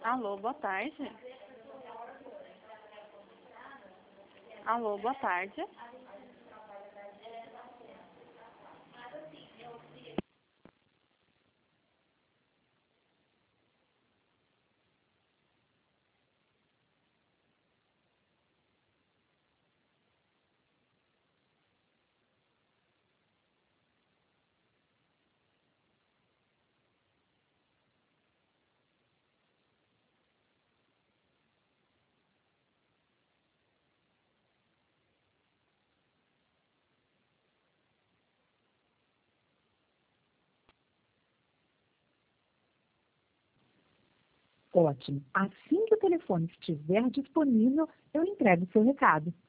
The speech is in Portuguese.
Alô, boa tarde. Alô, boa tarde. Ótimo. Assim que o telefone estiver disponível, eu entrego o seu recado.